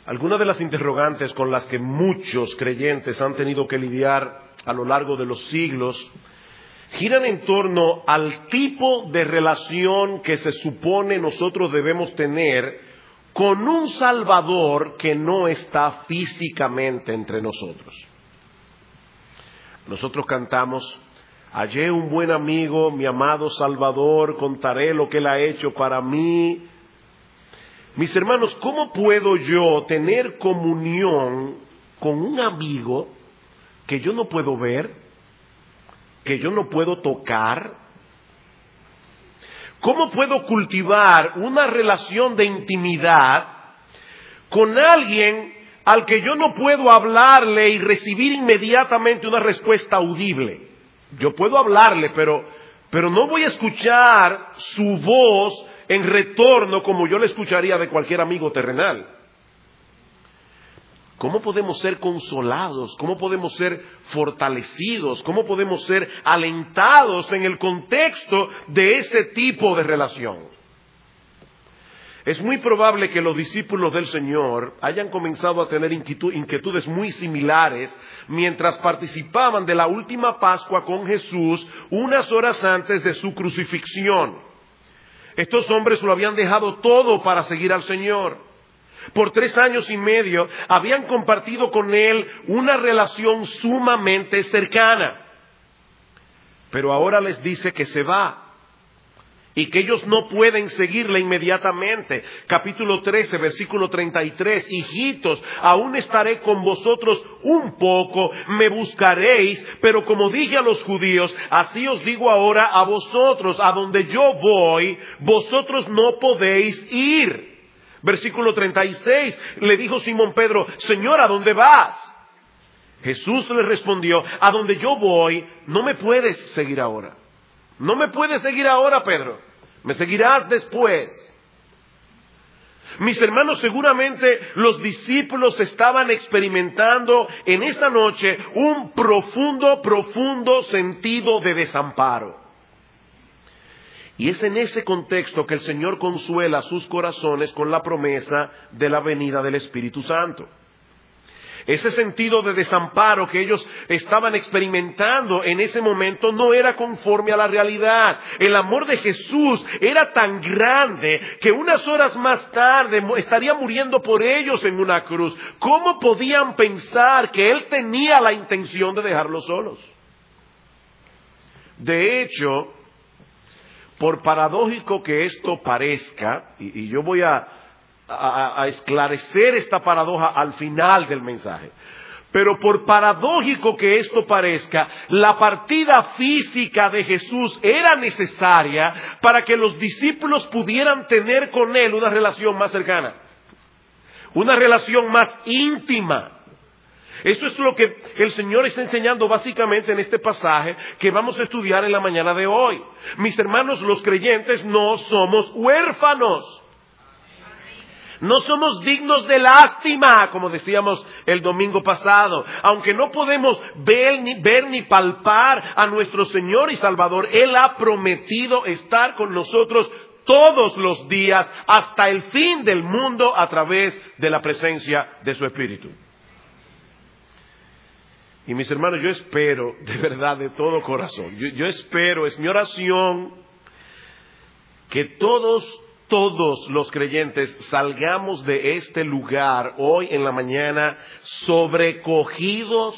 Algunas de las interrogantes con las que muchos creyentes han tenido que lidiar a lo largo de los siglos giran en torno al tipo de relación que se supone nosotros debemos tener con un Salvador que no está físicamente entre nosotros. Nosotros cantamos: hallé un buen amigo, mi amado Salvador, contaré lo que Él ha hecho para mí. Mis hermanos, ¿cómo puedo yo tener comunión con un amigo que yo no puedo ver, que yo no puedo tocar? ¿Cómo puedo cultivar una relación de intimidad con alguien al que yo no puedo hablarle y recibir inmediatamente una respuesta audible? Yo puedo hablarle, pero no voy a escuchar su voz en retorno como yo le escucharía de cualquier amigo terrenal. ¿Cómo podemos ser consolados? ¿Cómo podemos ser fortalecidos? ¿Cómo podemos ser alentados en el contexto de ese tipo de relación? Es muy probable que los discípulos del Señor hayan comenzado a tener inquietudes muy similares mientras participaban de la última Pascua con Jesús unas horas antes de su crucifixión. Estos hombres lo habían dejado todo para seguir al Señor. Por 3 años y medio habían compartido con Él una relación sumamente cercana. Pero ahora les dice que se va y que ellos no pueden seguirle inmediatamente. Capítulo 13, versículo 33. Hijitos, aún estaré con vosotros un poco, me buscaréis, pero como dije a los judíos, así os digo ahora a vosotros: a donde yo voy, vosotros no podéis ir. Versículo 36, le dijo Simón Pedro: Señor, ¿a dónde vas? Jesús le respondió: a donde yo voy, no me puedes seguir ahora. No me puedes seguir ahora, Pedro. Me seguirás después. Mis hermanos, seguramente los discípulos estaban experimentando en esta noche un profundo sentido de desamparo. Y es en ese contexto que el Señor consuela sus corazones con la promesa de la venida del Espíritu Santo. Ese sentido de desamparo que ellos estaban experimentando en ese momento no era conforme a la realidad. El amor de Jesús era tan grande que unas horas más tarde estaría muriendo por ellos en una cruz. ¿Cómo podían pensar que Él tenía la intención de dejarlos solos? De hecho, por paradójico que esto parezca, y yo voy a esclarecer esta paradoja al final del mensaje, pero por paradójico que esto parezca, la partida física de Jesús era necesaria para que los discípulos pudieran tener con Él una relación más cercana, una relación más íntima. Eso es lo que el Señor está enseñando básicamente en este pasaje que vamos a estudiar en la mañana de hoy. Mis hermanos, los creyentes no somos huérfanos. No somos dignos de lástima, como decíamos el domingo pasado. Aunque no podemos ver ni palpar a nuestro Señor y Salvador, Él ha prometido estar con nosotros todos los días hasta el fin del mundo a través de la presencia de su Espíritu. Y mis hermanos, yo espero, de verdad, de todo corazón, yo espero, es mi oración, que todos los creyentes salgamos de este lugar hoy en la mañana sobrecogidos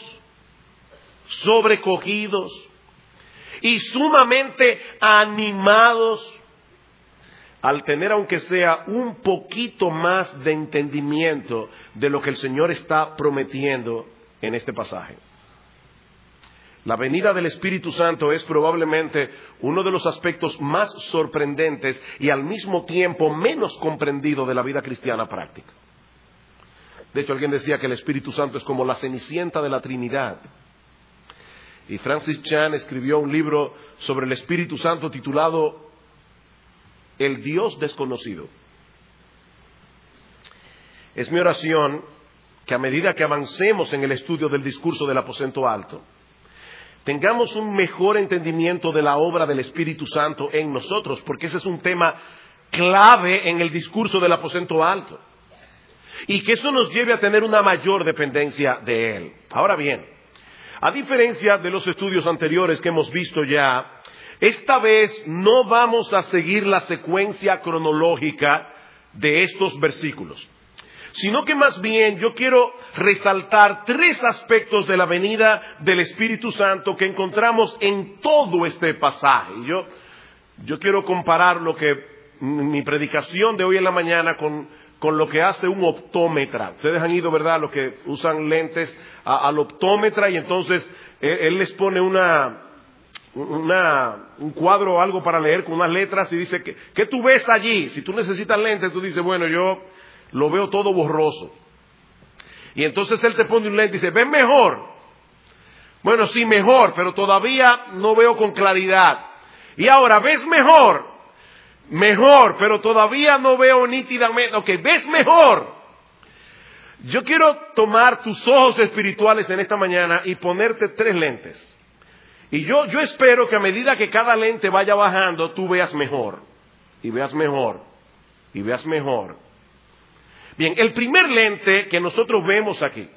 y sumamente animados al tener, aunque sea un poquito más de entendimiento de lo que el Señor está prometiendo en este pasaje. La venida del Espíritu Santo es probablemente uno de los aspectos más sorprendentes y al mismo tiempo menos comprendido de la vida cristiana práctica. De hecho, alguien decía que el Espíritu Santo es como la Cenicienta de la Trinidad. Y Francis Chan escribió un libro sobre el Espíritu Santo titulado El Dios Desconocido. Es mi oración que a medida que avancemos en el estudio del discurso del aposento alto, tengamos un mejor entendimiento de la obra del Espíritu Santo en nosotros, porque ese es un tema clave en el discurso del aposento alto. y que eso nos lleve a tener una mayor dependencia de Él. Ahora bien, a diferencia de los estudios anteriores que hemos visto ya, esta vez no vamos a seguir la secuencia cronológica de estos versículos, sino que más bien yo quiero resaltar 3 aspectos de la venida del Espíritu Santo que encontramos en todo este pasaje. Yo quiero comparar mi predicación de hoy en la mañana con lo que hace un optómetra. Ustedes han ido, ¿verdad?, los que usan lentes al optómetra, y entonces él les pone un cuadro o algo para leer con unas letras y dice, ¿qué tú ves allí? Si tú necesitas lentes, tú dices, bueno, yo lo veo todo borroso. Y entonces él te pone un lente y dice, ¿ves mejor? Bueno, sí, mejor, pero todavía no veo con claridad. Y ahora, ¿ves mejor? Mejor, pero todavía no veo nítidamente. Ok, ¿ves mejor? Yo quiero tomar tus ojos espirituales en esta mañana y ponerte 3 lentes. Y yo espero que a medida que cada lente vaya bajando, tú veas mejor, y veas mejor, y veas mejor. Bien, el primer lente que nosotros vemos aquí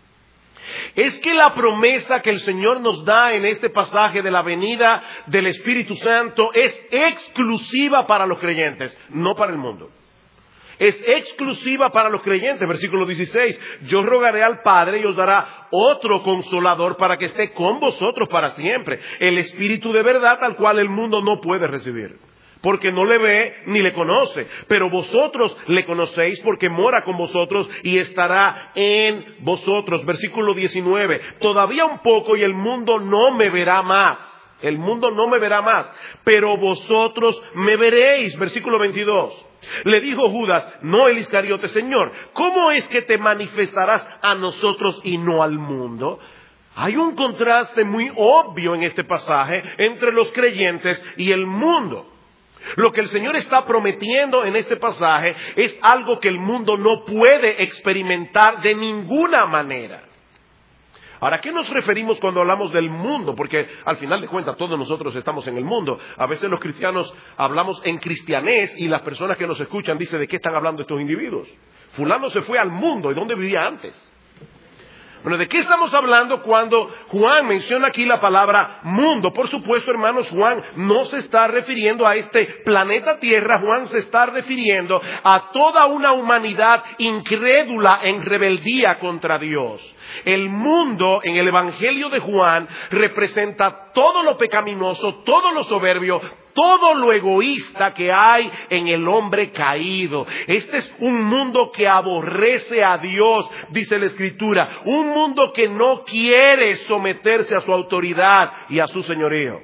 es que la promesa que el Señor nos da en este pasaje de la venida del Espíritu Santo es exclusiva para los creyentes, no para el mundo. Es exclusiva para los creyentes. Versículo 16, yo rogaré al Padre y os dará otro consolador para que esté con vosotros para siempre. El Espíritu de verdad al cual el mundo no puede recibir, porque no le ve ni le conoce, pero vosotros le conocéis porque mora con vosotros y estará en vosotros. Versículo 19, todavía un poco y el mundo no me verá más. El mundo no me verá más, pero vosotros me veréis. Versículo 22, le dijo Judas, no el Iscariote, Señor, ¿cómo es que te manifestarás a nosotros y no al mundo? Hay un contraste muy obvio en este pasaje entre los creyentes y el mundo. Lo que el Señor está prometiendo en este pasaje es algo que el mundo no puede experimentar de ninguna manera. Ahora, ¿a qué nos referimos cuando hablamos del mundo? Porque al final de cuentas todos nosotros estamos en el mundo. A veces los cristianos hablamos en cristianés y las personas que nos escuchan dicen, ¿de qué están hablando estos individuos? Fulano se fue al mundo, ¿y dónde vivía antes? Bueno, ¿de qué estamos hablando cuando Juan menciona aquí la palabra mundo? Por supuesto, hermanos, Juan no se está refiriendo a este planeta Tierra. Juan se está refiriendo a toda una humanidad incrédula en rebeldía contra Dios. El mundo en el Evangelio de Juan representa todo lo pecaminoso, todo lo soberbio, todo lo egoísta que hay en el hombre caído. Este es un mundo que aborrece a Dios, dice la Escritura. Un mundo que no quiere someterse a su autoridad y a su señorío.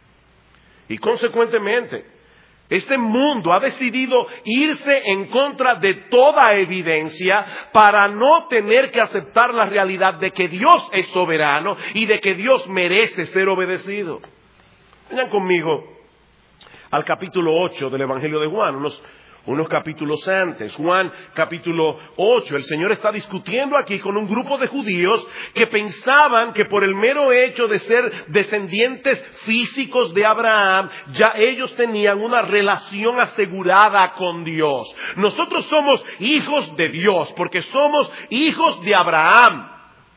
Y consecuentemente, este mundo ha decidido irse en contra de toda evidencia para no tener que aceptar la realidad de que Dios es soberano y de que Dios merece ser obedecido. Vayan conmigo al capítulo 8 del Evangelio de Juan, unos capítulos antes. Juan capítulo 8, el Señor está discutiendo aquí con un grupo de judíos que pensaban que por el mero hecho de ser descendientes físicos de Abraham, ya ellos tenían una relación asegurada con Dios. Nosotros somos hijos de Dios porque somos hijos de Abraham.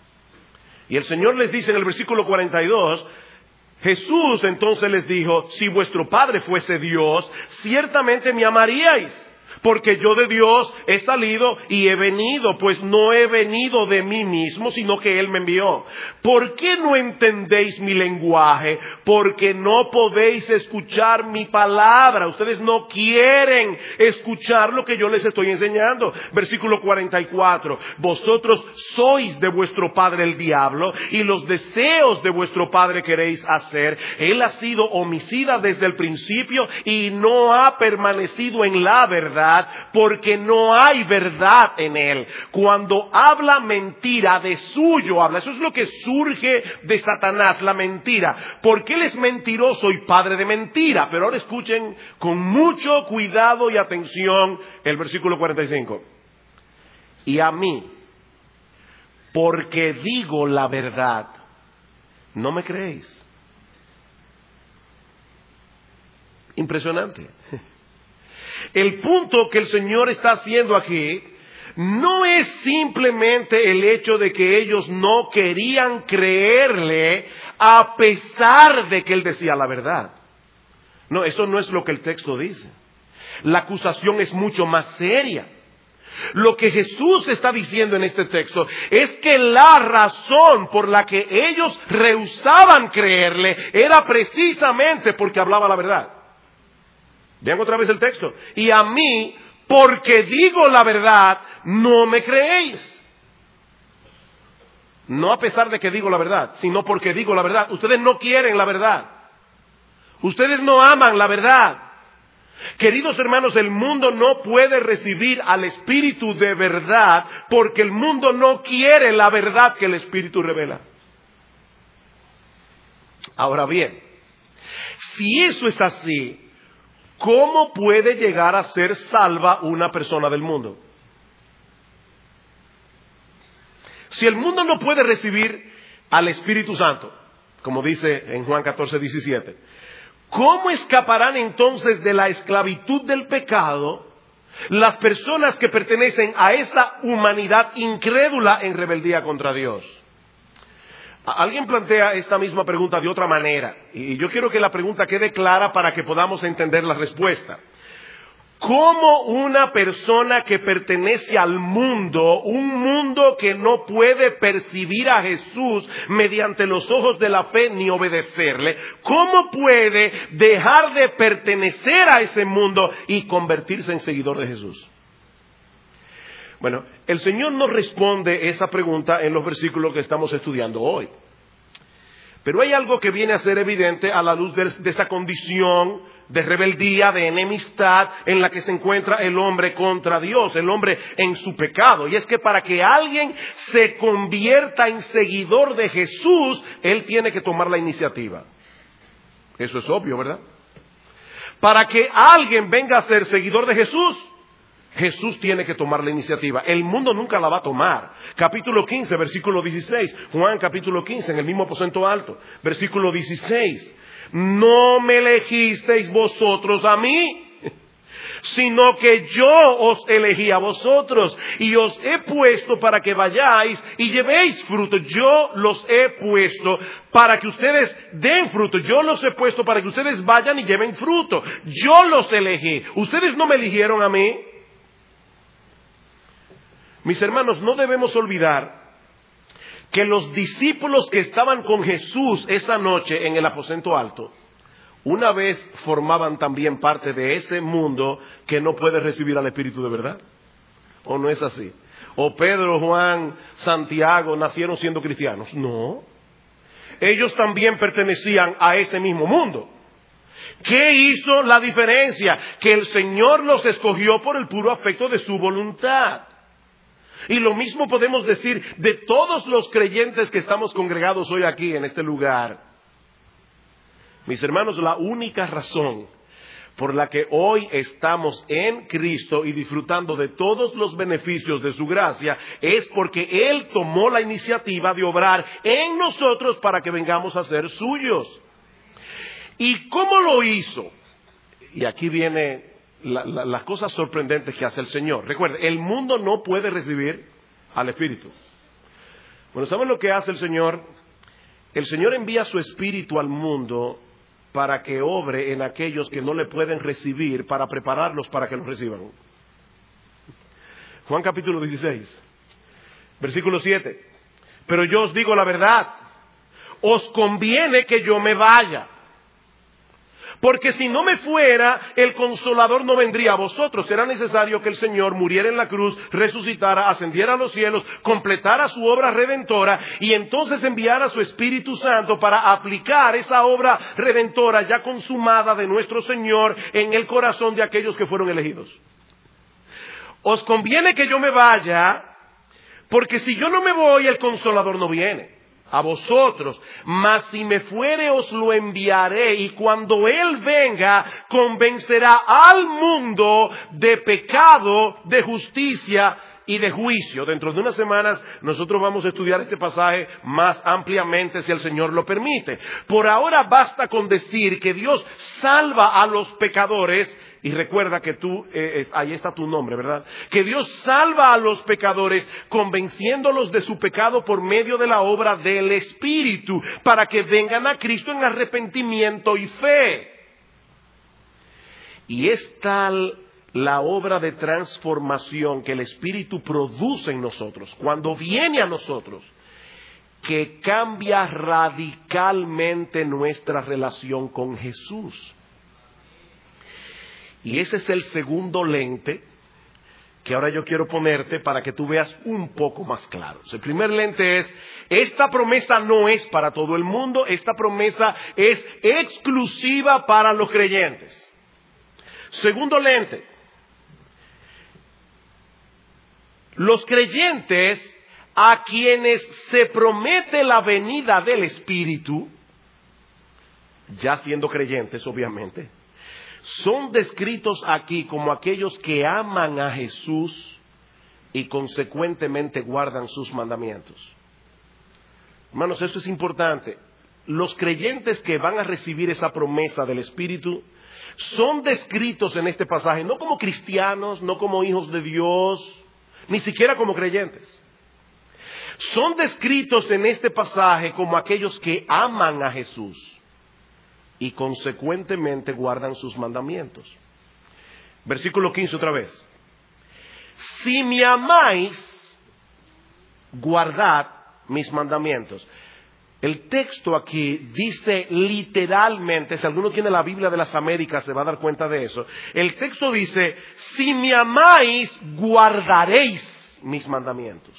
Y el Señor les dice en el versículo 42, Jesús entonces les dijo, si vuestro Padre fuese Dios, ciertamente me amaríais, porque yo de Dios he salido y he venido, pues no he venido de mí mismo, sino que Él me envió. ¿Por qué no entendéis mi lenguaje? Porque no podéis escuchar mi palabra. Ustedes no quieren escuchar lo que yo les estoy enseñando. Versículo 44. Vosotros sois de vuestro padre el diablo, y los deseos de vuestro padre queréis hacer. Él ha sido homicida desde el principio y no ha permanecido en la verdad, porque no hay verdad en él. Cuando habla mentira, de suyo habla. Eso es lo que surge de Satanás, la mentira, porque él es mentiroso y padre de mentira. Pero ahora escuchen con mucho cuidado y atención el versículo 45. Y a mí, porque digo la verdad, ¿no me creéis? Impresionante. El punto que el Señor está haciendo aquí no es simplemente el hecho de que ellos no querían creerle a pesar de que él decía la verdad. No, eso no es lo que el texto dice. La acusación es mucho más seria. Lo que Jesús está diciendo en este texto es que la razón por la que ellos rehusaban creerle era precisamente porque hablaba la verdad. Vean otra vez el texto. Y a mí, porque digo la verdad, no me creéis. No a pesar de que digo la verdad, sino porque digo la verdad. Ustedes no quieren la verdad. Ustedes no aman la verdad. Queridos hermanos, el mundo no puede recibir al Espíritu de verdad porque el mundo no quiere la verdad que el Espíritu revela. Ahora bien, si eso es así, ¿cómo puede llegar a ser salva una persona del mundo? Si el mundo no puede recibir al Espíritu Santo, como dice en Juan 14:17, ¿cómo escaparán entonces de la esclavitud del pecado las personas que pertenecen a esa humanidad incrédula en rebeldía contra Dios? Alguien plantea esta misma pregunta de otra manera, y yo quiero que la pregunta quede clara para que podamos entender la respuesta. ¿Cómo una persona que pertenece al mundo, un mundo que no puede percibir a Jesús mediante los ojos de la fe ni obedecerle, cómo puede dejar de pertenecer a ese mundo y convertirse en seguidor de Jesús? Bueno, el Señor nos responde esa pregunta en los versículos que estamos estudiando hoy. Pero hay algo que viene a ser evidente a la luz de esa condición de rebeldía, de enemistad en la que se encuentra el hombre contra Dios, el hombre en su pecado. Y es que para que alguien se convierta en seguidor de Jesús, él tiene que tomar la iniciativa. Eso es obvio, ¿verdad? Para que alguien venga a ser seguidor de Jesús, Jesús tiene que tomar la iniciativa. El mundo nunca la va a tomar. Capítulo 15, versículo 16. Juan capítulo 15, en el mismo aposento alto. Versículo 16. No me elegisteis vosotros a mí, sino que yo os elegí a vosotros y os he puesto para que vayáis y llevéis fruto. Yo los he puesto para que ustedes den fruto. Yo los he puesto para que ustedes vayan y lleven fruto. Yo los elegí. Ustedes no me eligieron a mí. Mis hermanos, no debemos olvidar que los discípulos que estaban con Jesús esa noche en el aposento alto, una vez formaban también parte de ese mundo que no puede recibir al Espíritu de verdad. ¿O no es así? ¿O Pedro, Juan, Santiago nacieron siendo cristianos? No. Ellos también pertenecían a ese mismo mundo. ¿Qué hizo la diferencia? Que el Señor los escogió por el puro afecto de su voluntad. Y lo mismo podemos decir de todos los creyentes que estamos congregados hoy aquí en este lugar. Mis hermanos, la única razón por la que hoy estamos en Cristo y disfrutando de todos los beneficios de su gracia es porque Él tomó la iniciativa de obrar en nosotros para que vengamos a ser suyos. ¿Y cómo lo hizo? Y aquí viene las cosas sorprendentes que hace el Señor. Recuerden, el mundo no puede recibir al Espíritu. Bueno, ¿saben lo que hace el Señor? El Señor envía su Espíritu al mundo para que obre en aquellos que no le pueden recibir, para prepararlos para que lo reciban. Juan capítulo 16, versículo 7. Pero yo os digo la verdad, os conviene que yo me vaya. Porque si no me fuera, el Consolador no vendría a vosotros. Será necesario que el Señor muriera en la cruz, resucitara, ascendiera a los cielos, completara su obra redentora y entonces enviara su Espíritu Santo para aplicar esa obra redentora ya consumada de nuestro Señor en el corazón de aquellos que fueron elegidos. Os conviene que yo me vaya, porque si yo no me voy, el Consolador no viene a vosotros, mas si me fuere os lo enviaré, y cuando Él venga convencerá al mundo de pecado, de justicia y de juicio. Dentro de unas semanas nosotros vamos a estudiar este pasaje más ampliamente si el Señor lo permite. Por ahora basta con decir que Dios salva a los pecadores y recuerda que ahí está tu nombre, ¿verdad? Que Dios salva a los pecadores convenciéndolos de su pecado por medio de la obra del Espíritu, para que vengan a Cristo en arrepentimiento y fe. Y es tal la obra de transformación que el Espíritu produce en nosotros, cuando viene a nosotros, que cambia radicalmente nuestra relación con Jesús. Y ese es el segundo lente que ahora yo quiero ponerte para que tú veas un poco más claro. El primer lente es, esta promesa no es para todo el mundo, esta promesa es exclusiva para los creyentes. Segundo lente, los creyentes a quienes se promete la venida del Espíritu, ya siendo creyentes obviamente, son descritos aquí como aquellos que aman a Jesús y consecuentemente guardan sus mandamientos. Hermanos, esto es importante. Los creyentes que van a recibir esa promesa del Espíritu son descritos en este pasaje no como cristianos, no como hijos de Dios, ni siquiera como creyentes. Son descritos en este pasaje como aquellos que aman a Jesús y consecuentemente guardan sus mandamientos. Versículo 15 otra vez. Si me amáis, guardad mis mandamientos. El texto aquí dice literalmente, si alguno tiene la Biblia de las Américas se va a dar cuenta de eso. El texto dice, si me amáis, guardaréis mis mandamientos.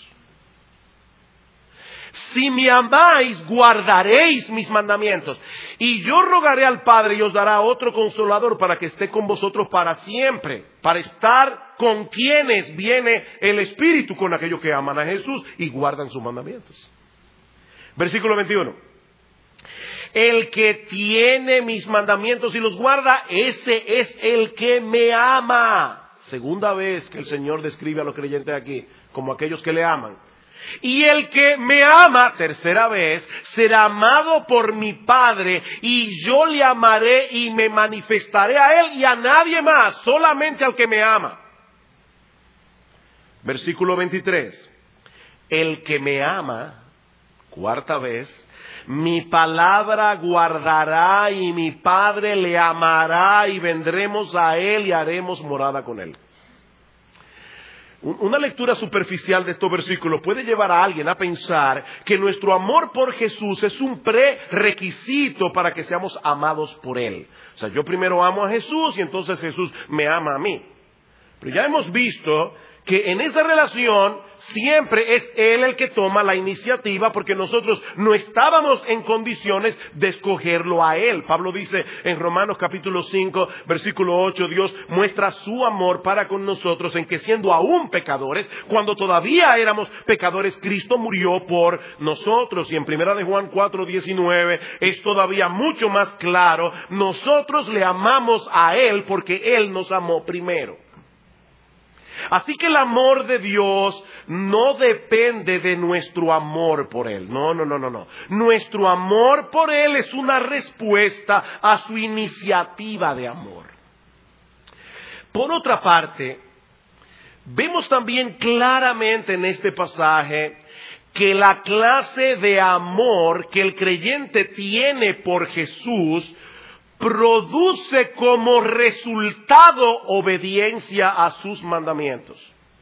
Si me amáis, guardaréis mis mandamientos. Y yo rogaré al Padre y os dará otro consolador para que esté con vosotros para siempre. Para estar con quienes viene el Espíritu, con aquellos que aman a Jesús y guardan sus mandamientos. Versículo 21. El que tiene mis mandamientos y los guarda, ese es el que me ama. Segunda vez que el Señor describe a los creyentes aquí como aquellos que le aman. Y el que me ama, tercera vez, será amado por mi Padre, y yo le amaré y me manifestaré a él y a nadie más, solamente al que me ama. Versículo 23. El que me ama, cuarta vez, mi palabra guardará y mi Padre le amará y vendremos a él y haremos morada con él. Una lectura superficial de estos versículos puede llevar a alguien a pensar que nuestro amor por Jesús es un prerequisito para que seamos amados por Él. O sea, yo primero amo a Jesús y entonces Jesús me ama a mí. Pero ya hemos visto que en esa relación siempre es Él el que toma la iniciativa, porque nosotros no estábamos en condiciones de escogerlo a Él. Pablo dice en Romanos capítulo 5, versículo 8, Dios muestra su amor para con nosotros en que siendo aún pecadores, cuando todavía éramos pecadores, Cristo murió por nosotros. Y en primera de Juan 4, 19 es todavía mucho más claro, nosotros le amamos a Él porque Él nos amó primero. Así que el amor de Dios no depende de nuestro amor por Él. No. Nuestro amor por Él es una respuesta a su iniciativa de amor. Por otra parte, vemos también claramente en este pasaje que la clase de amor que el creyente tiene por Jesús produce como resultado obediencia a sus mandamientos.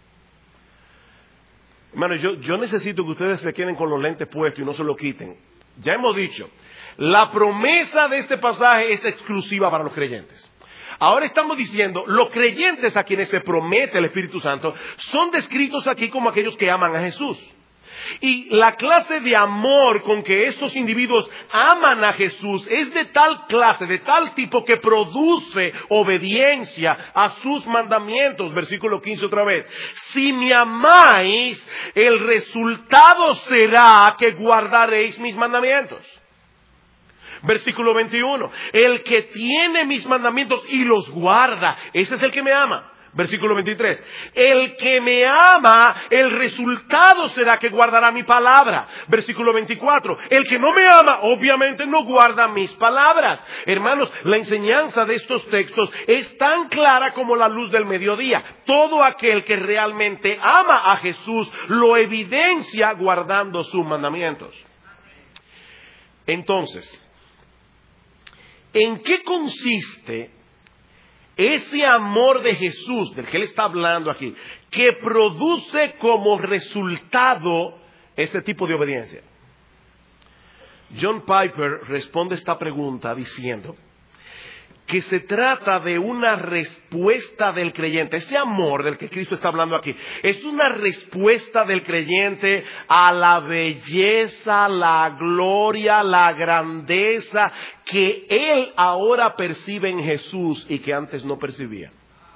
Hermano, yo necesito que ustedes se queden con los lentes puestos y no se lo quiten. Ya hemos dicho, la promesa de este pasaje es exclusiva para los creyentes. Ahora estamos diciendo, los creyentes a quienes se promete el Espíritu Santo son descritos aquí como aquellos que aman a Jesús. Y la clase de amor con que estos individuos aman a Jesús es de tal clase, de tal tipo que produce obediencia a sus mandamientos. Versículo 15 otra vez. Si me amáis, el resultado será que guardaréis mis mandamientos. Versículo 21. El que tiene mis mandamientos y los guarda, ese es el que me ama. Versículo 23. El que me ama, el resultado será que guardará mi palabra. Versículo 24. El que no me ama, obviamente no guarda mis palabras. Hermanos, la enseñanza de estos textos es tan clara como la luz del mediodía. Todo aquel que realmente ama a Jesús lo evidencia guardando sus mandamientos. Entonces, ¿en qué consiste ese amor de Jesús, del que Él está hablando aquí, que produce como resultado ese tipo de obediencia? John Piper responde esta pregunta diciendo que se trata de una respuesta del creyente. Ese amor del que Cristo está hablando aquí es una respuesta del creyente a la belleza, la gloria, la grandeza que él ahora percibe en Jesús y que antes no percibía.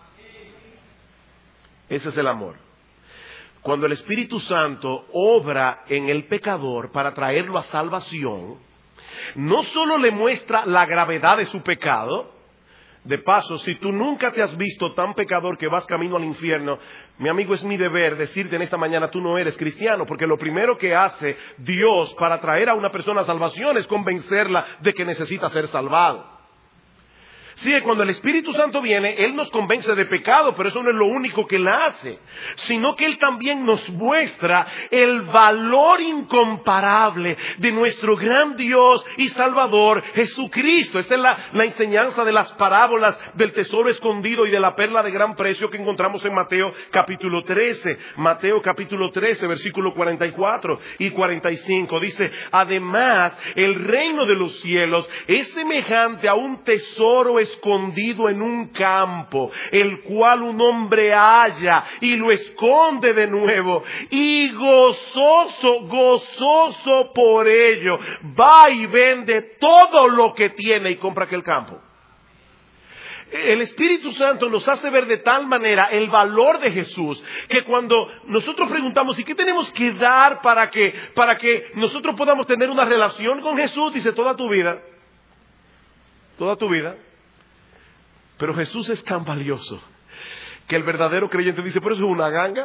Ese es el amor. Cuando el Espíritu Santo obra en el pecador para traerlo a salvación, no solo le muestra la gravedad de su pecado. De paso, si tú nunca te has visto tan pecador que vas camino al infierno, mi amigo, es mi deber decirte en esta mañana, tú no eres cristiano, porque lo primero que hace Dios para traer a una persona a salvación es convencerla de que necesita ser salvado. Sí, cuando el Espíritu Santo viene, Él nos convence de pecado, pero eso no es lo único que Él hace, sino que Él también nos muestra el valor incomparable de nuestro gran Dios y Salvador, Jesucristo. Esa es la enseñanza de las parábolas del tesoro escondido y de la perla de gran precio que encontramos en Mateo capítulo 13. Mateo capítulo 13, versículo 44 y 45. Dice, además, el reino de los cielos es semejante a un tesoro escondido en un campo, el cual un hombre halla y lo esconde de nuevo, y gozoso por ello, va y vende todo lo que tiene y compra aquel campo. El Espíritu Santo nos hace ver de tal manera el valor de Jesús, que cuando nosotros preguntamos, ¿y qué tenemos que dar para que nosotros podamos tener una relación con Jesús? Dice, toda tu vida. Pero Jesús es tan valioso que el verdadero creyente dice, ¿pero eso es una ganga?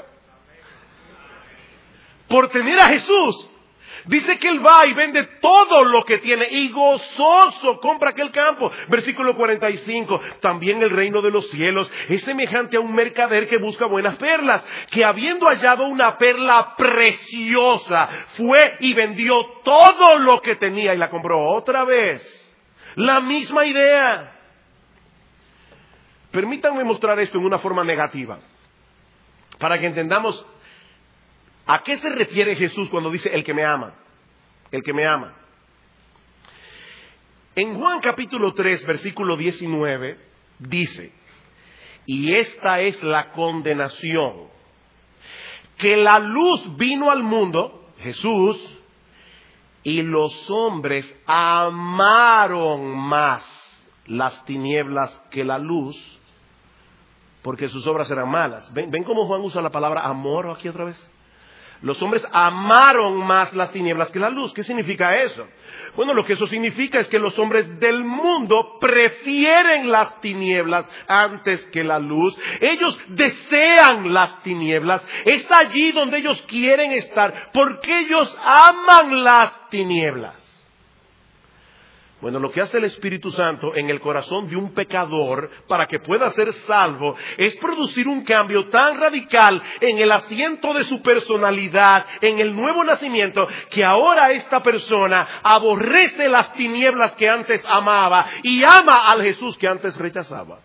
Por tener a Jesús, dice que Él va y vende todo lo que tiene y gozoso compra aquel campo. Versículo 45, también el reino de los cielos es semejante a un mercader que busca buenas perlas, que habiendo hallado una perla preciosa, fue y vendió todo lo que tenía y la compró. Otra vez, la misma idea. Permítanme mostrar esto en una forma negativa, para que entendamos a qué se refiere Jesús cuando dice el que me ama. El que me ama. En Juan capítulo 3, versículo 19, dice, y esta es la condenación, que la luz vino al mundo, Jesús, y los hombres amaron más las tinieblas que la luz, porque sus obras eran malas. ¿Ven cómo Juan usa la palabra amor aquí otra vez? Los hombres amaron más las tinieblas que la luz. ¿Qué significa eso? Bueno, lo que eso significa es que los hombres del mundo prefieren las tinieblas antes que la luz. Ellos desean las tinieblas. Es allí donde ellos quieren estar, porque ellos aman las tinieblas. Bueno, lo que hace el Espíritu Santo en el corazón de un pecador para que pueda ser salvo es producir un cambio tan radical en el asiento de su personalidad, en el nuevo nacimiento, que ahora esta persona aborrece las tinieblas que antes amaba y ama al Jesús que antes rechazaba.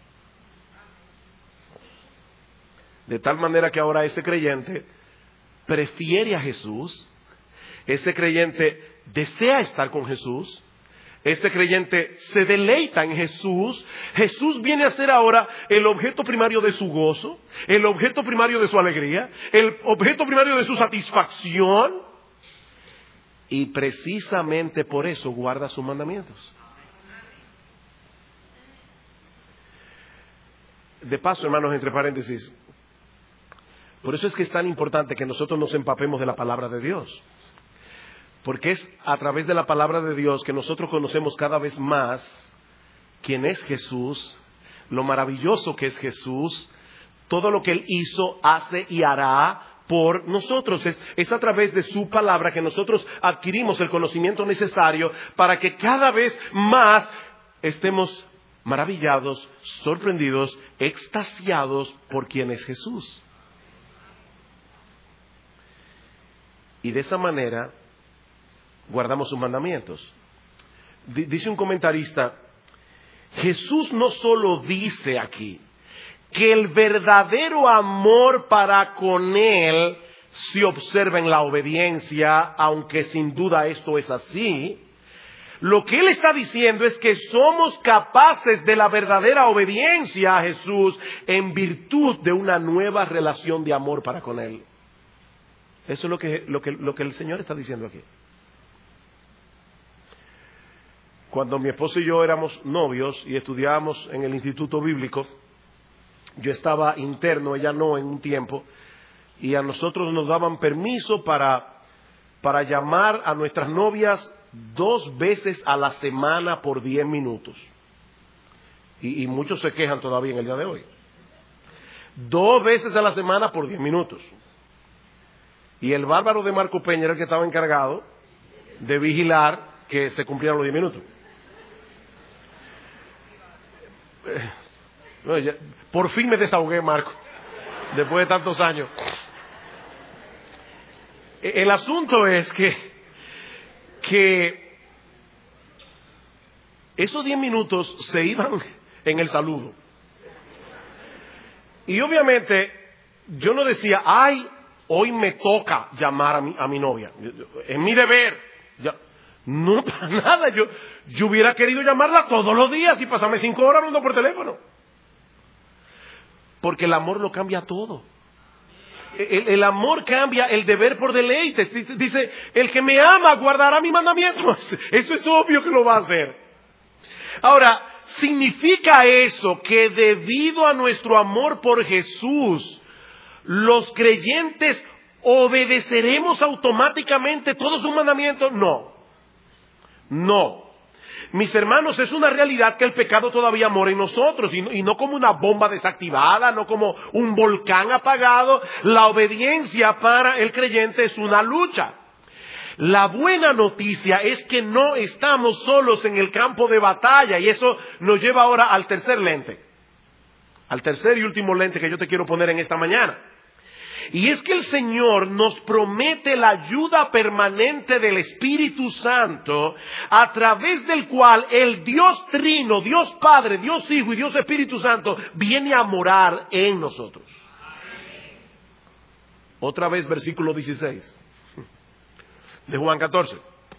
De tal manera que ahora ese creyente prefiere a Jesús, ese creyente desea estar con Jesús. Este creyente se deleita en Jesús. Jesús viene a ser ahora el objeto primario de su gozo, el objeto primario de su alegría, el objeto primario de su satisfacción. Y precisamente por eso guarda sus mandamientos. De paso, hermanos, entre paréntesis, por eso es que es tan importante que nosotros nos empapemos de la palabra de Dios. Porque es a través de la palabra de Dios que nosotros conocemos cada vez más quién es Jesús, lo maravilloso que es Jesús, todo lo que Él hizo, hace y hará por nosotros. Es a través de su palabra que nosotros adquirimos el conocimiento necesario para que cada vez más estemos maravillados, sorprendidos, extasiados por quien es Jesús. Y de esa manera guardamos sus mandamientos. Dice un comentarista, Jesús no solo dice aquí que el verdadero amor para con Él se observa en la obediencia, aunque sin duda esto es así. Lo que Él está diciendo es que somos capaces de la verdadera obediencia a Jesús en virtud de una nueva relación de amor para con Él. Eso es lo que el Señor está diciendo aquí. Cuando mi esposo y yo éramos novios y estudiábamos en el Instituto Bíblico, yo estaba interno, ella no, en un tiempo, y a nosotros nos daban permiso para llamar a nuestras novias 2 veces a la semana por 10 minutos. Y muchos se quejan todavía en el día de hoy. 2 veces a la semana por 10 minutos. Y el bárbaro de Marco Peña era el que estaba encargado de vigilar que se cumplieran los 10 minutos. Por fin me desahogué, Marco, después de tantos años. El asunto es que esos 10 minutos se iban en el saludo. Y obviamente yo no decía, ay, hoy me toca llamar a mi novia, es mi deber. No, para nada. Yo hubiera querido llamarla todos los días y pasarme 5 horas hablando por teléfono. Porque el amor lo cambia todo. El amor cambia el deber por deleite. Dice, el que me ama guardará mis mandamientos. Eso es obvio que lo va a hacer. Ahora, ¿significa eso que debido a nuestro amor por Jesús, los creyentes obedeceremos automáticamente todos sus mandamientos? No. No. Mis hermanos, es una realidad que el pecado todavía mora en nosotros y no como una bomba desactivada, no como un volcán apagado. La obediencia para el creyente es una lucha. La buena noticia es que no estamos solos en el campo de batalla, y eso nos lleva ahora al tercer lente, al tercer y último lente que yo te quiero poner en esta mañana. Y es que el Señor nos promete la ayuda permanente del Espíritu Santo, a través del cual el Dios Trino, Dios Padre, Dios Hijo y Dios Espíritu Santo viene a morar en nosotros. Otra vez versículo 16 de Juan 14.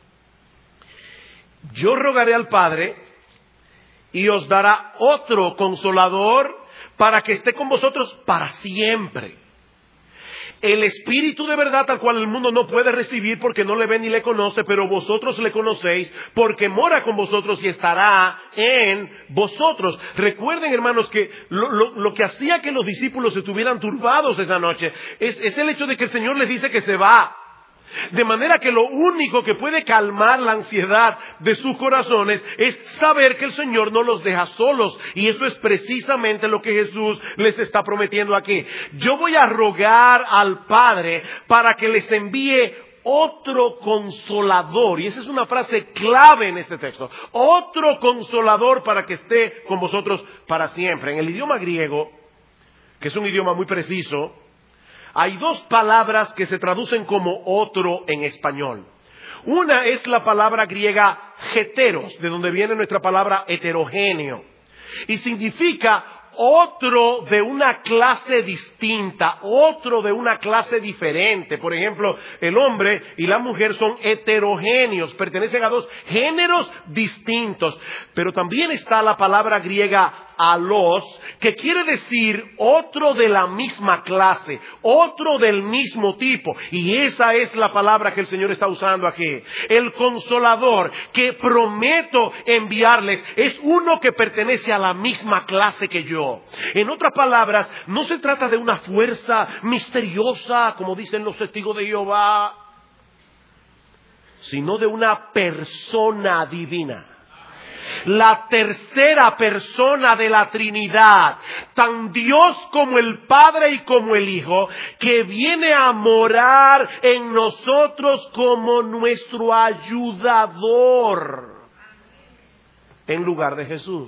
Yo rogaré al Padre y os dará otro consolador para que esté con vosotros para siempre. El Espíritu de verdad, al cual el mundo no puede recibir porque no le ve ni le conoce, pero vosotros le conocéis porque mora con vosotros y estará en vosotros. Recuerden, hermanos, que lo que hacía que los discípulos estuvieran turbados esa noche es el hecho de que el Señor les dice que se va. De manera que lo único que puede calmar la ansiedad de sus corazones es saber que el Señor no los deja solos. Y eso es precisamente lo que Jesús les está prometiendo aquí. Yo voy a rogar al Padre para que les envíe otro consolador. Y esa es una frase clave en este texto. Otro consolador para que esté con vosotros para siempre. En el idioma griego, que es un idioma muy preciso, hay 2 palabras que se traducen como otro en español. Una es la palabra griega heteros, de donde viene nuestra palabra heterogéneo. Y significa otro de una clase distinta, otro de una clase diferente. Por ejemplo, el hombre y la mujer son heterogéneos, pertenecen a 2 géneros distintos. Pero también está la palabra griega alos, que quiere decir otro de la misma clase, otro del mismo tipo. Y esa es la palabra que el Señor está usando aquí. El consolador que prometo enviarles es uno que pertenece a la misma clase que yo. En otras palabras, no se trata de una fuerza misteriosa, como dicen los testigos de Jehová, sino de una persona divina. la tercera persona de la Trinidad, tan Dios como el Padre y como el Hijo, que viene a morar en nosotros como nuestro ayudador en lugar de Jesús.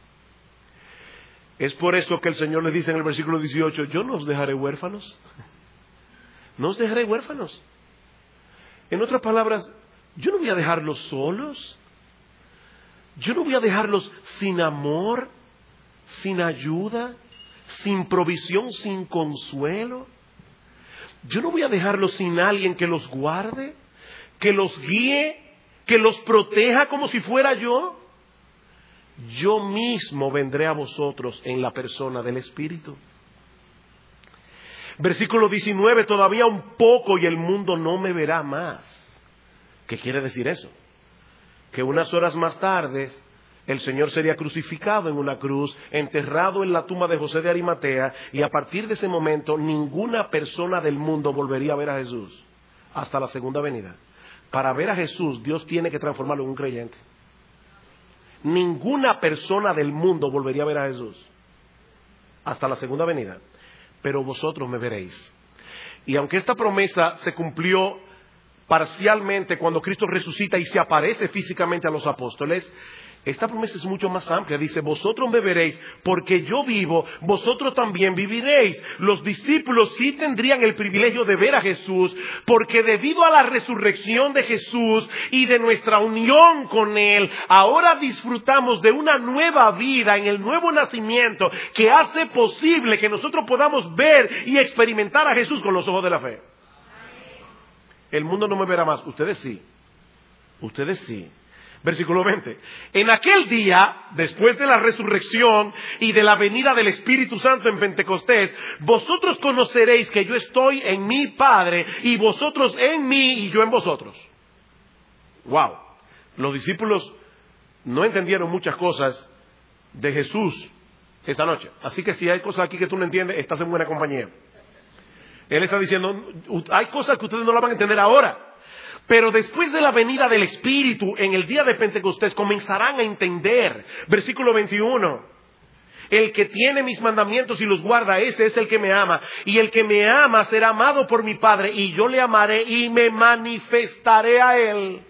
Es por eso que el Señor le dice en el versículo 18, yo no os dejaré huérfanos. No os dejaré huérfanos. En otras palabras, yo no voy a dejarlos solos. Yo no voy a dejarlos sin amor, sin ayuda, sin provisión, sin consuelo. Yo no voy a dejarlos sin alguien que los guarde, que los guíe, que los proteja como si fuera yo. Yo mismo vendré a vosotros en la persona del Espíritu. Versículo 19, todavía un poco y el mundo no me verá más. ¿Qué quiere decir eso? Que unas horas más tarde el Señor sería crucificado en una cruz, enterrado en la tumba de José de Arimatea, y a partir de ese momento ninguna persona del mundo volvería a ver a Jesús hasta la segunda venida. Para ver a Jesús, Dios tiene que transformarlo en un creyente. Ninguna persona del mundo volvería a ver a Jesús hasta la segunda venida, pero vosotros me veréis. Y aunque esta promesa se cumplió parcialmente cuando Cristo resucita y se aparece físicamente a los apóstoles, esta promesa es mucho más amplia. Dice, vosotros me veréis porque yo vivo, vosotros también viviréis. Los discípulos sí tendrían el privilegio de ver a Jesús, porque debido a la resurrección de Jesús y de nuestra unión con Él, ahora disfrutamos de una nueva vida en el nuevo nacimiento que hace posible que nosotros podamos ver y experimentar a Jesús con los ojos de la fe. El mundo no me verá más, ustedes sí. Ustedes sí. Versículo 20. En aquel día, después de la resurrección y de la venida del Espíritu Santo en Pentecostés, vosotros conoceréis que yo estoy en mi Padre y vosotros en mí y yo en vosotros. Wow. Los discípulos no entendieron muchas cosas de Jesús esa noche. Así que si hay cosas aquí que tú no entiendes, estás en buena compañía. Él está diciendo, hay cosas que ustedes no las van a entender ahora. Pero después de la venida del Espíritu, en el día de Pentecostés, comenzarán a entender. Versículo 21. El que tiene mis mandamientos y los guarda, ese es el que me ama. Y el que me ama será amado por mi Padre, y yo le amaré y me manifestaré a él.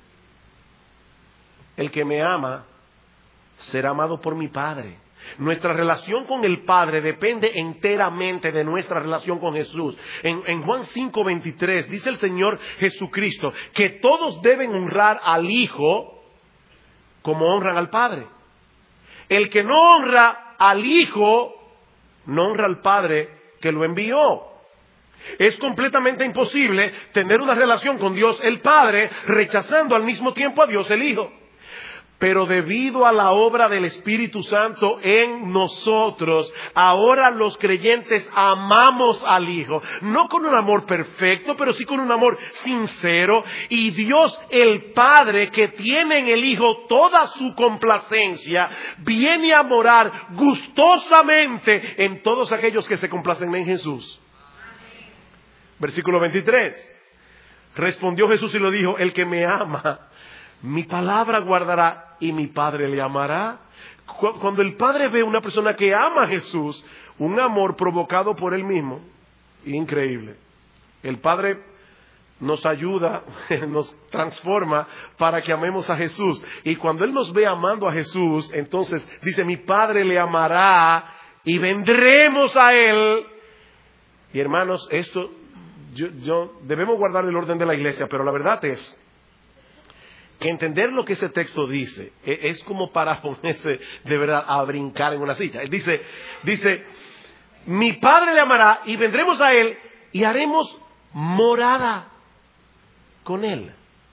El que me ama será amado por mi Padre. Nuestra relación con el Padre depende enteramente de nuestra relación con Jesús. En Juan 5:23 dice el Señor Jesucristo que todos deben honrar al Hijo como honran al Padre. El que no honra al Hijo no honra al Padre que lo envió. Es completamente imposible tener una relación con Dios el Padre rechazando al mismo tiempo a Dios el Hijo. Pero debido a la obra del Espíritu Santo en nosotros, ahora los creyentes amamos al Hijo. No con un amor perfecto, pero sí con un amor sincero. Y Dios el Padre, que tiene en el Hijo toda su complacencia, viene a morar gustosamente en todos aquellos que se complacen en Jesús. Versículo 23. Respondió Jesús y lo dijo, el que me ama, mi palabra guardará y mi Padre le amará. Cuando el Padre ve a una persona que ama a Jesús, un amor provocado por Él mismo, increíble. El Padre nos ayuda, nos transforma para que amemos a Jesús. Y cuando Él nos ve amando a Jesús, entonces dice, mi Padre le amará y vendremos a Él. Y hermanos, esto, debemos guardar el orden de la iglesia, pero la verdad es que entender lo que ese texto dice es como para ponerse de verdad a brincar en una silla. Él dice, mi Padre le amará y vendremos a Él y haremos morada con Él.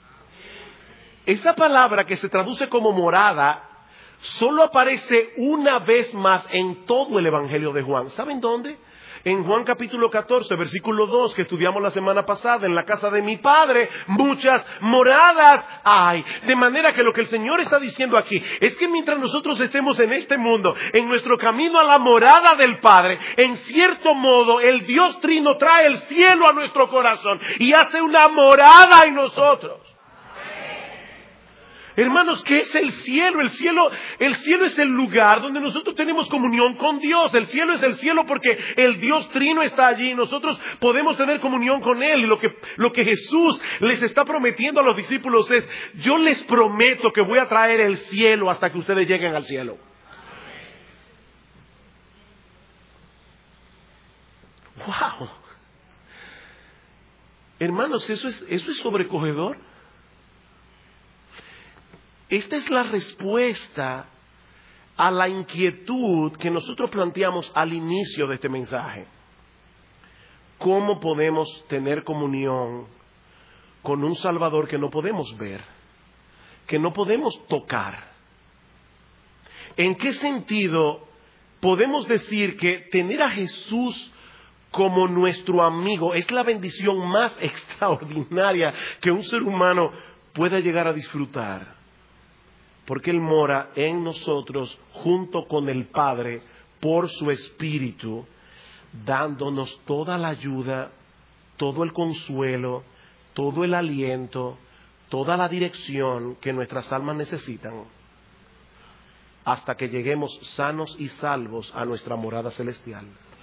Esa palabra que se traduce como morada solo aparece una vez más en todo el Evangelio de Juan. ¿Saben dónde? En Juan capítulo 14, versículo 2, que estudiamos la semana pasada, en la casa de mi Padre muchas moradas hay. De manera que lo que el Señor está diciendo aquí es que mientras nosotros estemos en este mundo, en nuestro camino a la morada del Padre, en cierto modo el Dios Trino trae el cielo a nuestro corazón y hace una morada en nosotros. Hermanos, ¿qué es el cielo? El cielo es el lugar donde nosotros tenemos comunión con Dios. El cielo es el cielo porque el Dios Trino está allí. Nosotros podemos tener comunión con Él. Y lo que Jesús les está prometiendo a los discípulos es: yo les prometo que voy a traer el cielo hasta que ustedes lleguen al cielo. ¡Wow! Hermanos, eso es sobrecogedor. Esta es la respuesta a la inquietud que nosotros planteamos al inicio de este mensaje. ¿Cómo podemos tener comunión con un Salvador que no podemos ver, que no podemos tocar? ¿En qué sentido podemos decir que tener a Jesús como nuestro amigo es la bendición más extraordinaria que un ser humano pueda llegar a disfrutar? Porque Él mora en nosotros junto con el Padre por su Espíritu, dándonos toda la ayuda, todo el consuelo, todo el aliento, toda la dirección que nuestras almas necesitan, hasta que lleguemos sanos y salvos a nuestra morada celestial.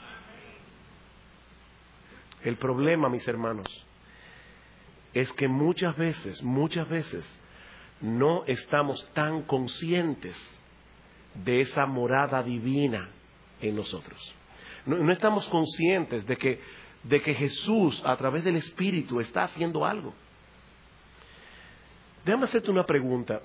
El problema, mis hermanos, es que muchas veces no estamos tan conscientes de esa morada divina en nosotros. No estamos conscientes de que Jesús, a través del Espíritu, está haciendo algo. Déjame hacerte una pregunta.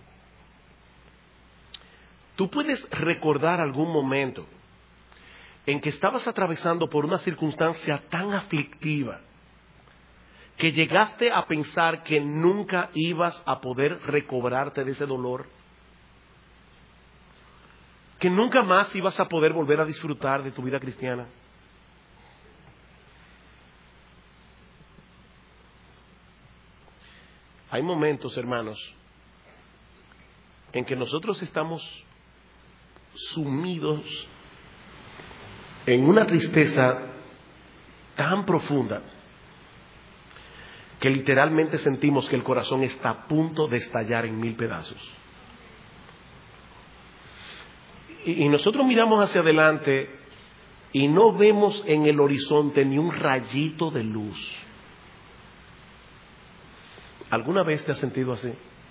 ¿Tú puedes recordar algún momento en que estabas atravesando por una circunstancia tan aflictiva que llegaste a pensar que nunca ibas a poder recobrarte de ese dolor? ¿Que nunca más ibas a poder volver a disfrutar de tu vida cristiana? Hay momentos, hermanos, en que nosotros estamos sumidos en una tristeza tan profunda que literalmente sentimos que el corazón está a punto de estallar en 1000 pedazos. Y nosotros miramos hacia adelante y no vemos en el horizonte ni un rayito de luz. ¿Alguna vez te has sentido así?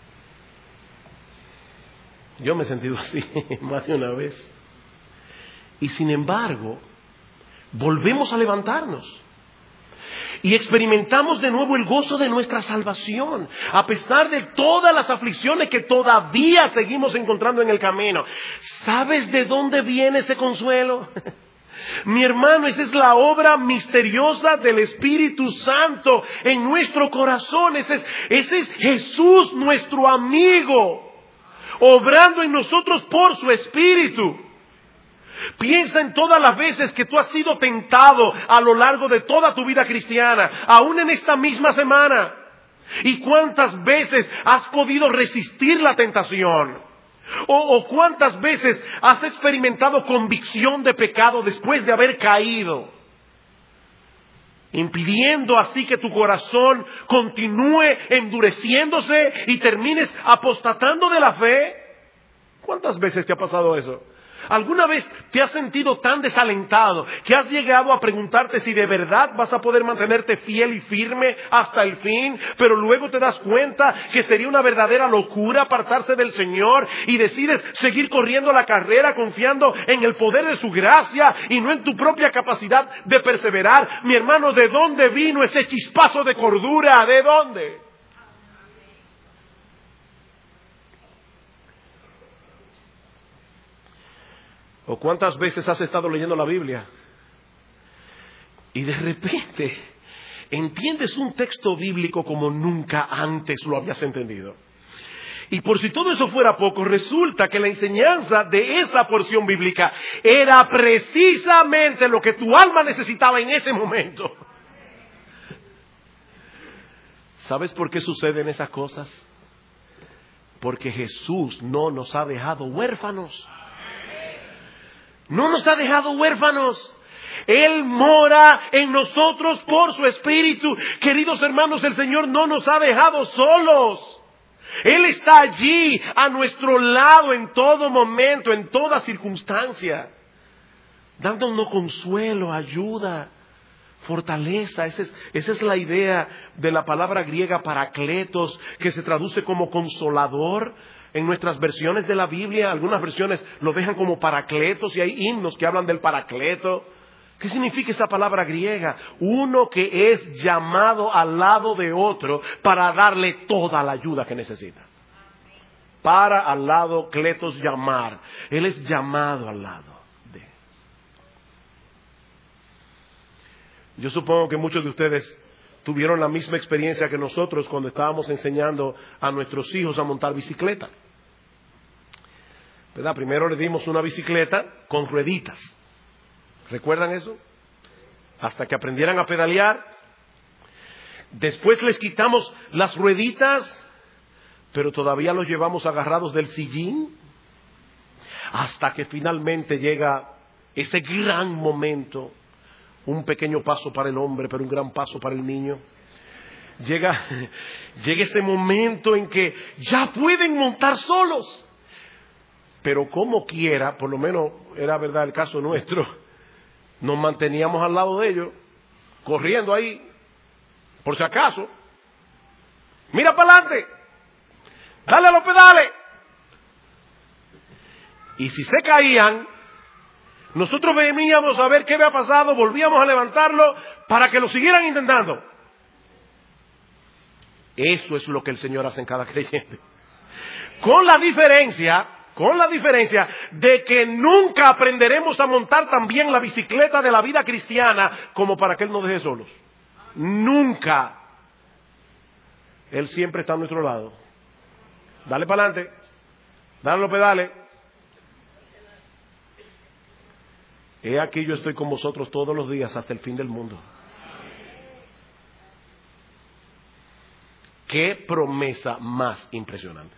Yo me he sentido así más de una vez. Y sin embargo, volvemos a levantarnos. Y experimentamos de nuevo el gozo de nuestra salvación, a pesar de todas las aflicciones que todavía seguimos encontrando en el camino. ¿Sabes de dónde viene ese consuelo? Mi hermano, esa es la obra misteriosa del Espíritu Santo en nuestro corazón. Ese es Jesús, nuestro amigo, obrando en nosotros por su Espíritu. Piensa en todas las veces que tú has sido tentado a lo largo de toda tu vida cristiana, aún en esta misma semana. ¿Y cuántas veces has podido resistir la tentación? ¿O cuántas veces has experimentado convicción de pecado después de haber caído, impidiendo así que tu corazón continúe endureciéndose y termines apostatando de la fe? ¿Cuántas veces te ha pasado eso? ¿Alguna vez te has sentido tan desalentado que has llegado a preguntarte si de verdad vas a poder mantenerte fiel y firme hasta el fin, pero luego te das cuenta que sería una verdadera locura apartarse del Señor y decides seguir corriendo la carrera confiando en el poder de su gracia y no en tu propia capacidad de perseverar? Mi hermano, ¿de dónde vino ese chispazo de cordura? ¿De dónde? ¿O cuántas veces has estado leyendo la Biblia y de repente entiendes un texto bíblico como nunca antes lo habías entendido? Y por si todo eso fuera poco, resulta que la enseñanza de esa porción bíblica era precisamente lo que tu alma necesitaba en ese momento. ¿Sabes por qué suceden esas cosas? Porque Jesús no nos ha dejado huérfanos. No nos ha dejado huérfanos. Él mora en nosotros por su Espíritu. Queridos hermanos, el Señor no nos ha dejado solos. Él está allí a nuestro lado en todo momento, en toda circunstancia, dándonos consuelo, ayuda, fortaleza. Esa es la idea de la palabra griega parakletos, que se traduce como consolador. En nuestras versiones de la Biblia, algunas versiones lo dejan como paracletos y hay himnos que hablan del paracleto. ¿Qué significa esa palabra griega? Uno que es llamado al lado de otro para darle toda la ayuda que necesita. Para al lado, kletos, llamar. Él es llamado al lado de. Yo supongo que muchos de ustedes tuvieron la misma experiencia que nosotros cuando estábamos enseñando a nuestros hijos a montar bicicleta. ¿Verdad? Primero le dimos una bicicleta con rueditas. ¿Recuerdan eso? Hasta que aprendieran a pedalear. Después les quitamos las rueditas, pero todavía los llevamos agarrados del sillín. Hasta que finalmente llega ese gran momento. Un pequeño paso para el hombre, pero un gran paso para el niño. Llega ese momento en que ya pueden montar solos. Pero como quiera, por lo menos era verdad el caso nuestro, nos manteníamos al lado de ellos, corriendo ahí, por si acaso. Mira para adelante, dale a los pedales. Y si se caían, nosotros veníamos a ver qué había pasado, volvíamos a levantarlo para que lo siguieran intentando. Eso es lo que el Señor hace en cada creyente. Con la diferencia de que nunca aprenderemos a montar tan bien la bicicleta de la vida cristiana como para que Él nos deje solos. Nunca. Él siempre está a nuestro lado. Dale para adelante. Dale los pedales. He aquí yo estoy con vosotros todos los días hasta el fin del mundo. Qué promesa más impresionante.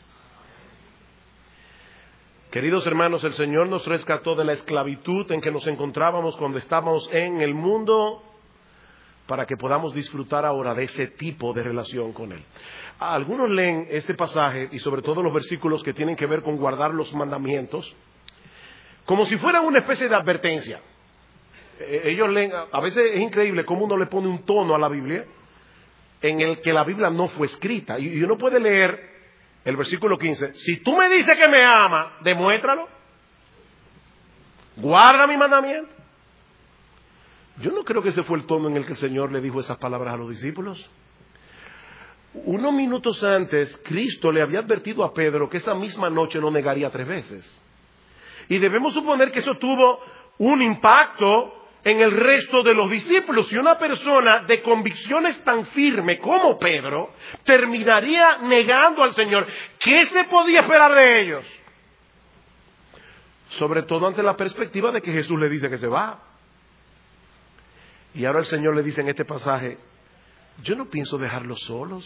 Queridos hermanos, el Señor nos rescató de la esclavitud en que nos encontrábamos cuando estábamos en el mundo, para que podamos disfrutar ahora de ese tipo de relación con Él. Algunos leen este pasaje y sobre todo los versículos que tienen que ver con guardar los mandamientos como si fueran una especie de advertencia. Ellos leen, a veces es increíble cómo uno le pone un tono a la Biblia en el que la Biblia no fue escrita. Y uno puede leer el versículo 15, si tú me dices que me amas, demuéstralo. Guarda mi mandamiento. Yo no creo que ese fue el tono en el que el Señor le dijo esas palabras a los discípulos. Unos minutos antes, Cristo le había advertido a Pedro que esa misma noche lo negaría 3 veces. Y debemos suponer que eso tuvo un impacto en el resto de los discípulos. Si una persona de convicciones tan firme como Pedro terminaría negando al Señor, ¿qué se podía esperar de ellos? Sobre todo ante la perspectiva de que Jesús le dice que se va. Y ahora el Señor le dice en este pasaje, yo no pienso dejarlos solos.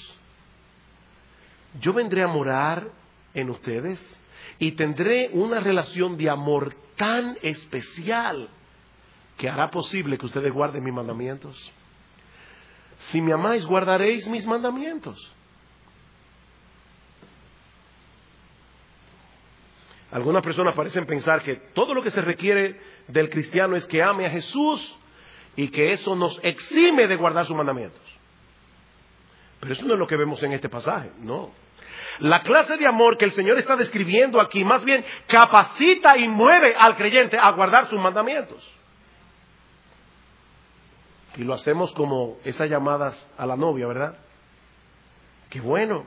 Yo vendré a morar en ustedes y tendré una relación de amor tan especial que hará posible que ustedes guarden mis mandamientos. Si me amáis, guardaréis mis mandamientos. Algunas personas parecen pensar que todo lo que se requiere del cristiano es que ame a Jesús y que eso nos exime de guardar sus mandamientos. Pero eso no es lo que vemos en este pasaje, no. La clase de amor que el Señor está describiendo aquí más bien capacita y mueve al creyente a guardar sus mandamientos. Y lo hacemos como esas llamadas a la novia, ¿verdad? ¡Qué bueno!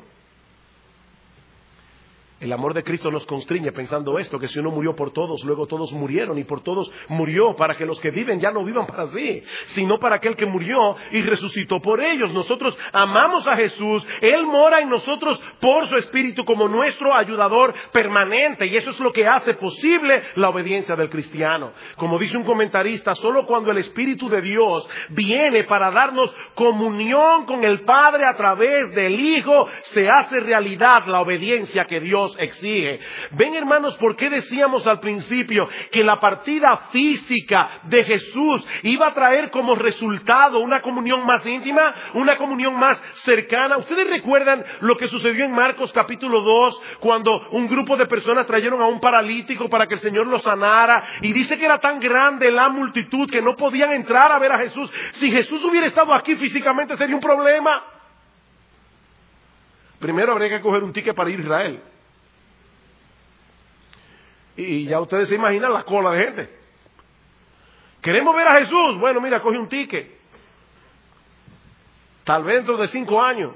El amor de Cristo nos constriñe pensando esto, que si uno murió por todos, luego todos murieron, y por todos murió para que los que viven ya no vivan para sí, sino para aquel que murió y resucitó por ellos. Nosotros amamos a Jesús, Él mora en nosotros por su Espíritu como nuestro ayudador permanente, y eso es lo que hace posible la obediencia del cristiano. Como dice un comentarista, solo cuando el Espíritu de Dios viene para darnos comunión con el Padre a través del Hijo, se hace realidad la obediencia que Dios Dios exige. Ven, hermanos, ¿por qué decíamos al principio que la partida física de Jesús iba a traer como resultado una comunión más íntima, una comunión más cercana? ¿Ustedes recuerdan lo que sucedió en Marcos capítulo 2, cuando un grupo de personas trajeron a un paralítico para que el Señor lo sanara? Y dice que era tan grande la multitud que no podían entrar a ver a Jesús. Si Jesús hubiera estado aquí físicamente sería un problema. Primero habría que coger un ticket para ir a Israel. Y ya ustedes se imaginan la cola de gente. ¿Queremos ver a Jesús? Bueno, mira, coge un ticket. Tal vez dentro de 5 años.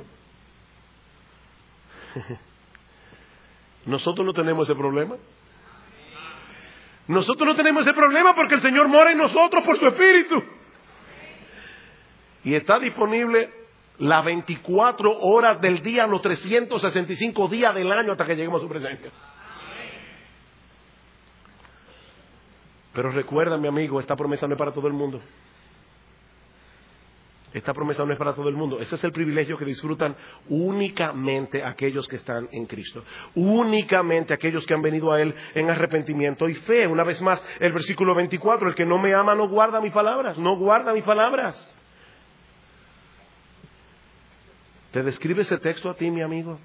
Nosotros no tenemos ese problema. Nosotros no tenemos ese problema porque el Señor mora en nosotros por su Espíritu. Y está disponible las 24 horas del día, los 365 días del año hasta que lleguemos a su presencia. Pero recuerda, mi amigo, esta promesa no es para todo el mundo. Esta promesa no es para todo el mundo. Ese es el privilegio que disfrutan únicamente aquellos que están en Cristo. Únicamente aquellos que han venido a Él en arrepentimiento y fe. Una vez más, el versículo 24, el que no me ama no guarda mis palabras. No guarda mis palabras. ¿Te describe ese texto a ti, mi amigo?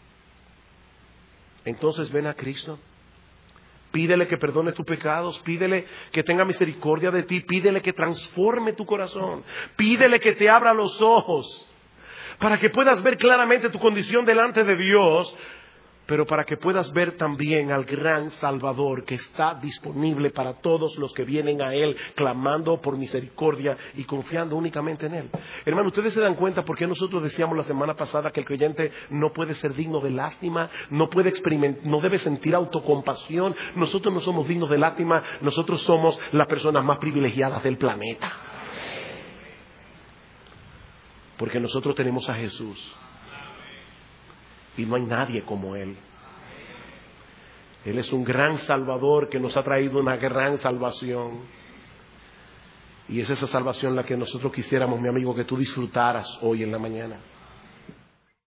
Entonces ven a Cristo. Pídele que perdone tus pecados, pídele que tenga misericordia de ti, pídele que transforme tu corazón, pídele que te abra los ojos para que puedas ver claramente tu condición delante de Dios, pero para que puedas ver también al gran Salvador que está disponible para todos los que vienen a Él, clamando por misericordia y confiando únicamente en Él. Hermano, ¿ustedes se dan cuenta por qué nosotros decíamos la semana pasada que el creyente no puede ser digno de lástima, no debe sentir autocompasión? Nosotros no somos dignos de lástima, nosotros somos las personas más privilegiadas del planeta. Porque nosotros tenemos a Jesús. Y no hay nadie como Él. Él es un gran Salvador que nos ha traído una gran salvación. Y es esa salvación la que nosotros quisiéramos, mi amigo, que tú disfrutaras hoy en la mañana.